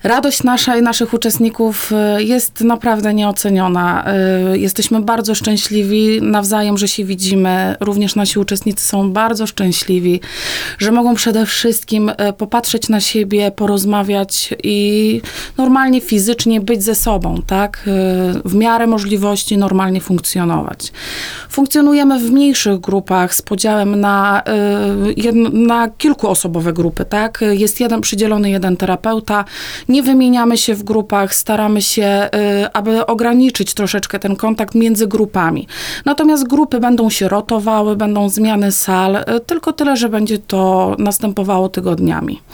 Radość nasza i naszych uczestników jest naprawdę nieoceniona. Jesteśmy bardzo szczęśliwi nawzajem, że się widzimy. Również nasi uczestnicy są bardzo szczęśliwi, że mogą przede wszystkim popatrzeć na siebie, porozmawiać i normalnie fizycznie być ze sobą, tak? W miarę możliwości normalnie funkcjonować. Funkcjonujemy w mniejszych grupach z podziałem na kilkuosobowe grupy, tak? Jest przydzielony jeden terapeuta. Nie wymieniamy się w grupach, staramy się, aby ograniczyć troszeczkę ten kontakt między grupami. Natomiast grupy będą się rotowały, będą zmiany sal, tylko tyle, że będzie to następowało tygodniami.